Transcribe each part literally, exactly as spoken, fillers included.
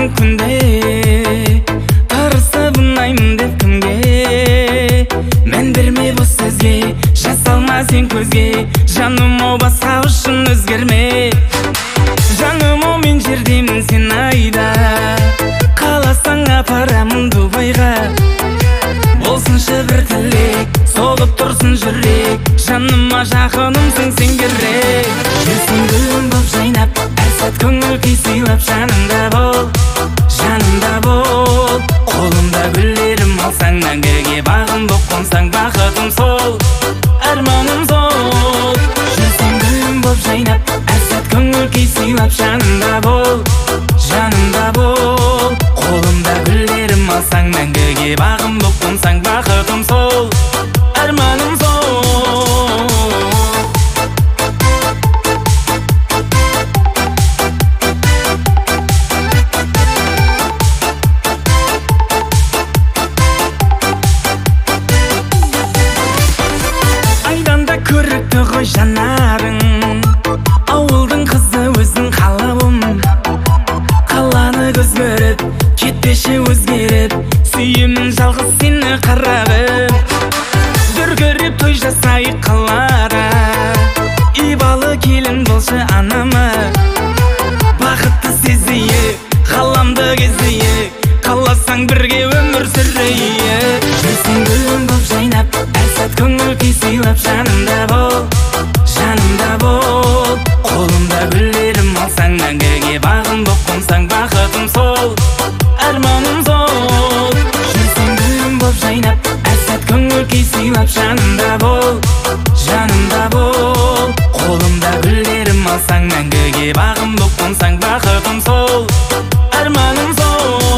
болсаң күнде, тырысып ұнаймын деп кімге? Мен берме бұл сөзге, жасалма сен көзге. Жаным о басқа үшін өзгерме. Жаным о мен жердемін сен айда, қаласаң апарамын Дубайға. Болсыншы бір тілек, соғып тұрсын жүрек. Жаныма жақынымсың сен керек. Жүрсің гүлім боп жайнап, әр сәт көңіл күй сыйлап. Жанымда бол, жанымда бол. Қолымда гүлдерім алсаң, мәңгіге бағым боп қонсаң. Бақытым сол, арманым сол. Жүрсің гүлім боп жайнап, әр сәт көңіл күй сыйлап. Жанымда бол, жанымда бол. Қолымда гүлдерім алсаң, мәңгіге бағым боп қонсаң. Бақытым сол, арманым сол. Айданда көрікті ғой жанарың, ауылдың қызы өзің қалауым. Қаланы көз көріп, кетпеші өзгеріп, сүйемін жалғыз сені қарағым. Дүркіреп той жасайық қалада, ибалы келін болшы анама. Бақытты сезейік, ғаламды кезейік, қаласаң бірге өмір сүрейік. Жүрсің гүлім боп жайнап, әр сәт көңіл күй сыйлап. Жанымда бол, жанымда бол. Қолымда гүлдерім алсаң, мәңгіге бағым боп қонсаң. Бақытым сол, арманым сол. Жүрсің гүлім боп жайнап, әр сәт көңіл күй сыйлап. Жанымда бол, жанымда бол. Қолымда гүлдерім алсаң, мәңгіге бағым боп қонсаң. Бақытым сол, арманым сол.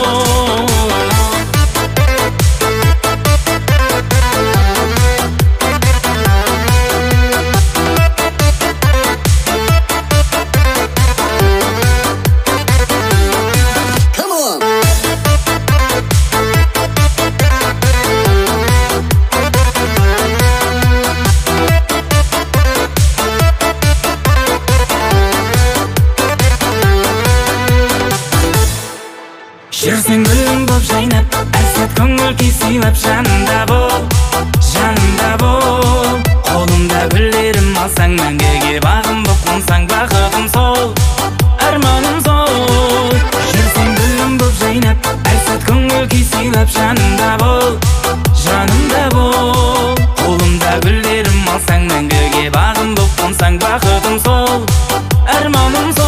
Жүрсің гүлім боп жайнап, әр сәт көңіл күй сыйлап. Жанымда бол, жанымда бол. Қолымда гүлдерім алсаң, мәңгіге бағым боп қонсаң. Бақытым сол, арманым сол. Жүрсің гүлім боп жайнап, әр сәт көңіл күй сыйлап. Жанымда бол, жанымда бол. Қолымда гүлдерім алсаң, мәңгіге бағым боп қонсаң. Бақытым сол, арманым сол.